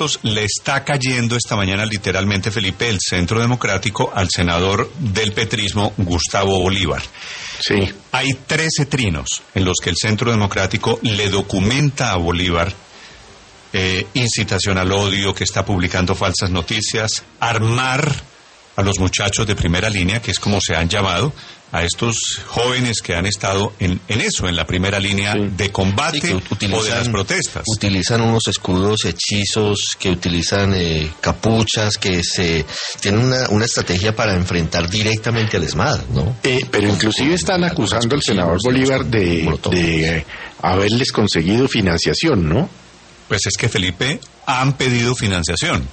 estos le está cayendo esta mañana literalmente, Felipe, el Centro Democrático al senador del petrismo, Gustavo Bolívar. Sí. Hay 13 trinos en los que el Centro Democrático le documenta a Bolívar incitación al odio, que está publicando falsas noticias, armar a los muchachos de primera línea, que es como se han llamado, a estos jóvenes que han estado en la primera línea de combate o de las protestas. Utilizan unos escudos hechizos, que utilizan capuchas, que tienen una estrategia para enfrentar directamente al ESMAD, ¿no? Pero inclusive están acusando al senador Bolívar de haberles conseguido financiación, ¿no? Pues es que, Felipe, han pedido financiación.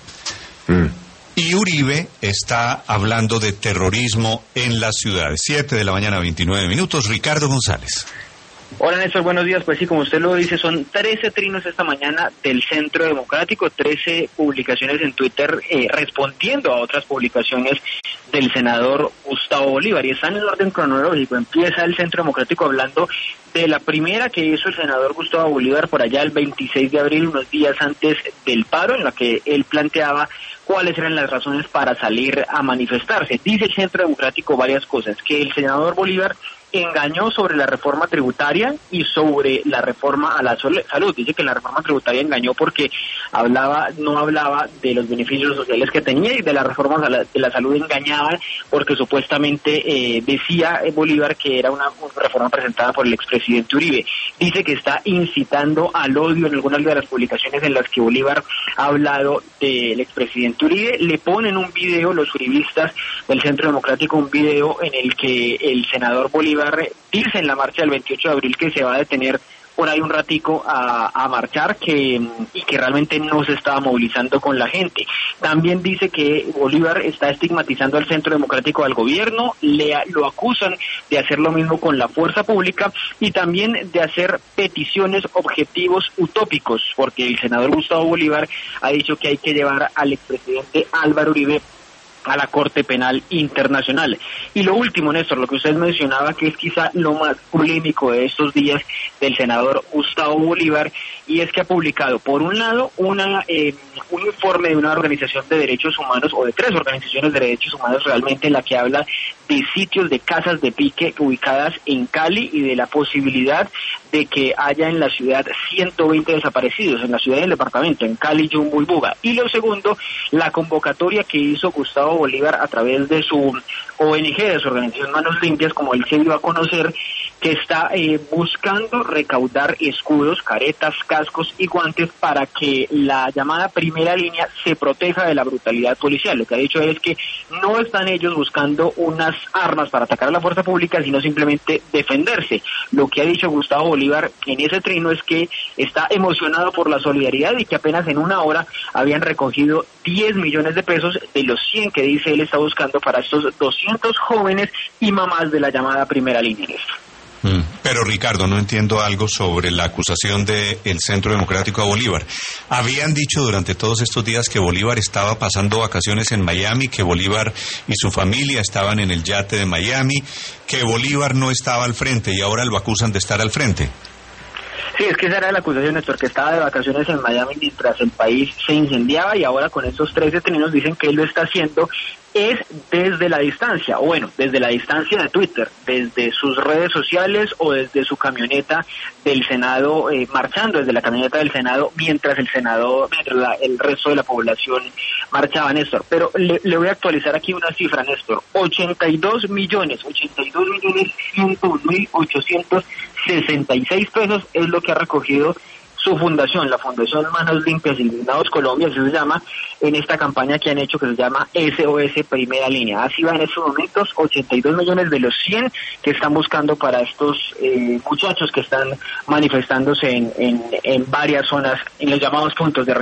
Y Uribe está hablando de terrorismo en las ciudades. 7 de la mañana, 29 minutos. Ricardo González. Hola, Néstor, buenos días. Pues sí, como usted lo dice, son 13 trinos esta mañana del Centro Democrático, 13 publicaciones en Twitter respondiendo a otras publicaciones del senador Gustavo Bolívar. Y están en orden cronológico. Empieza el Centro Democrático hablando de la primera que hizo el senador Gustavo Bolívar por allá el 26 de abril, unos días antes del paro, en la que él planteaba cuáles eran las razones para salir a manifestarse. Dice el Centro Democrático varias cosas: que el senador Bolívar engañó sobre la reforma tributaria y sobre la reforma a la salud. Dice que la reforma tributaria engañó porque no hablaba de los beneficios sociales que tenía, y de la reforma de la salud engañaba porque supuestamente decía Bolívar que era una reforma presentada por el expresidente Uribe. Dice que está incitando al odio en algunas de las publicaciones en las que Bolívar ha hablado del expresidente Uribe. Le ponen un video, los uribistas del Centro Democrático, un video en el que el senador Bolívar dice en la marcha del 28 de abril que se va a detener por ahí un ratico a marchar, y que realmente no se estaba movilizando con la gente. También dice que Bolívar está estigmatizando al Centro Democrático, al gobierno, lo acusan de hacer lo mismo con la fuerza pública y también de hacer peticiones, objetivos utópicos, porque el senador Gustavo Bolívar ha dicho que hay que llevar al expresidente Álvaro Uribe a la Corte Penal Internacional. Y lo último, Néstor, lo que usted mencionaba, que es quizá lo más polémico de estos días del senador Gustavo Bolívar, y es que ha publicado, por un lado, un informe de una organización de derechos humanos, o de 3 organizaciones de derechos humanos realmente, en la que habla de sitios de casas de pique ubicadas en Cali y de la posibilidad de que haya en la ciudad 120 desaparecidos, en la ciudad y el departamento, en Cali, Yumbo y Buga. Y lo segundo, la convocatoria que hizo Gustavo Bolívar a través de su ONG, de su organización Manos Limpias, como él se dio a conocer, que está buscando recaudar escudos, caretas, cascos y guantes para que la llamada primera línea se proteja de la brutalidad policial. Lo que ha dicho es que no están ellos buscando unas armas para atacar a la fuerza pública, sino simplemente defenderse. Lo que ha dicho Gustavo Bolívar en ese trino es que está emocionado por la solidaridad y que apenas en una hora habían recogido 10 millones de pesos de los 100 que dice él está buscando para estos 200 jóvenes y mamás de la llamada primera línea. Pero Ricardo, no entiendo algo sobre la acusación del Centro Democrático a Bolívar. Habían dicho durante todos estos días que Bolívar estaba pasando vacaciones en Miami, que Bolívar y su familia estaban en el yate de Miami, que Bolívar no estaba al frente, y ahora lo acusan de estar al frente. Sí, es que esa era la acusación, Néstor, que estaba de vacaciones en Miami mientras el país se incendiaba, y ahora con estos 13 trinos dicen que él lo está haciendo es desde la distancia, o bueno, desde la distancia de Twitter, desde sus redes sociales o desde su camioneta del Senado, marchando desde la camioneta del Senado mientras el resto de la población marchaba, Néstor. Pero le voy a actualizar aquí una cifra, Néstor: 82.101.866 pesos es lo que ha recogido su fundación, la Fundación Manos Limpias Indignados Colombia, así se llama, en esta campaña que han hecho, que se llama SOS Primera Línea. Así va en estos momentos, 82 millones de los 100 que están buscando para estos muchachos que están manifestándose en varias zonas, en los llamados puntos de